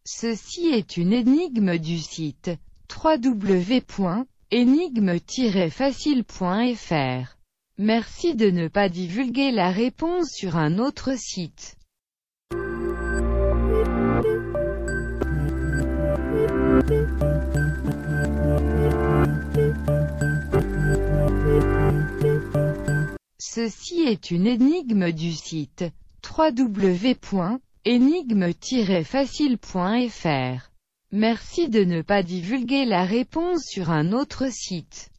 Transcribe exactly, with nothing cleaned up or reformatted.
Ceci est une énigme du site w w w point énigme tiret facile point f r. Merci de ne pas divulguer la réponse sur un autre site. Ceci est une énigme du site w w w point énigme tiret facile point f r. Merci de ne pas divulguer la réponse sur un autre site.